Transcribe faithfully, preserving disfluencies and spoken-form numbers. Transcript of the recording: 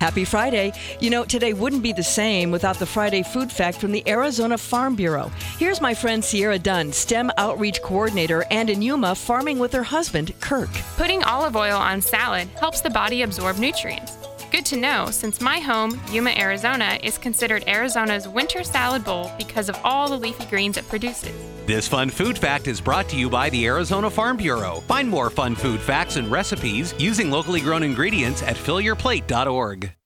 Happy Friday. You know, today wouldn't be the same without the Friday Food Fact from the Arizona Farm Bureau. Here's my friend Sierra Dunn, STEM Outreach Coordinator and in Yuma, farming with her husband, Kirk. Putting olive oil on salad helps the body absorb nutrients. Good to know, since my home, Yuma, Arizona, is considered Arizona's winter salad bowl because of all the leafy greens it produces. This fun food fact is brought to you by the Arizona Farm Bureau. Find more fun food facts and recipes using locally grown ingredients at fill your plate dot org.